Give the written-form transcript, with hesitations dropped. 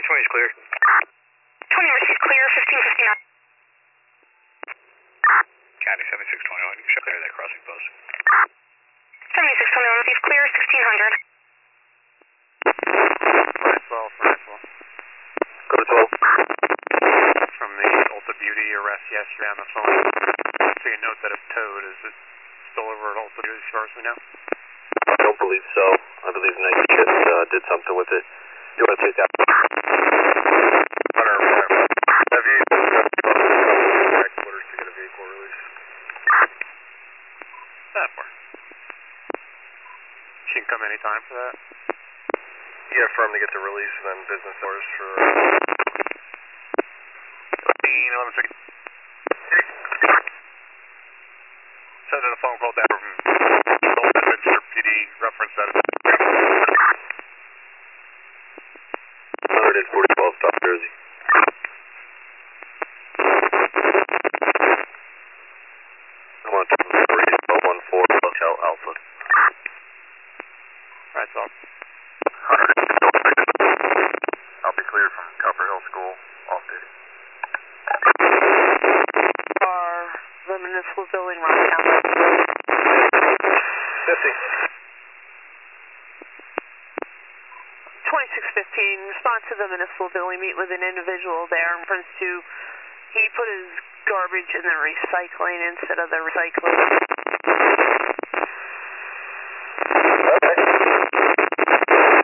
20 is clear. 20 received clear, 1559. County 7621, should clear that crossing post. 7621 received clear, 1600. Maxwell. Go to 12. From the Ulta Beauty arrest yesterday on the phone. So you note that it's towed. Is it still over at Ulta Beauty as far as we know? I don't believe so. I believe Night Shift did something with it. You want to take that? Hunter, have you headquarters to get a vehicle release? That far. She can come anytime for that? Yeah, for him to get the release and then business hours for... 11 seconds. Send in a phone call down from Bedminster PD, reference that. 14012, South Jersey. I want to 14 Hotel Alpha. Right, so. I'll be cleared from Copper Hill School, off duty. The municipal building, Rocktown. 50. 2615, respond to the municipal building, meet with an individual there in reference to he put his garbage in the recycling instead of the recycling.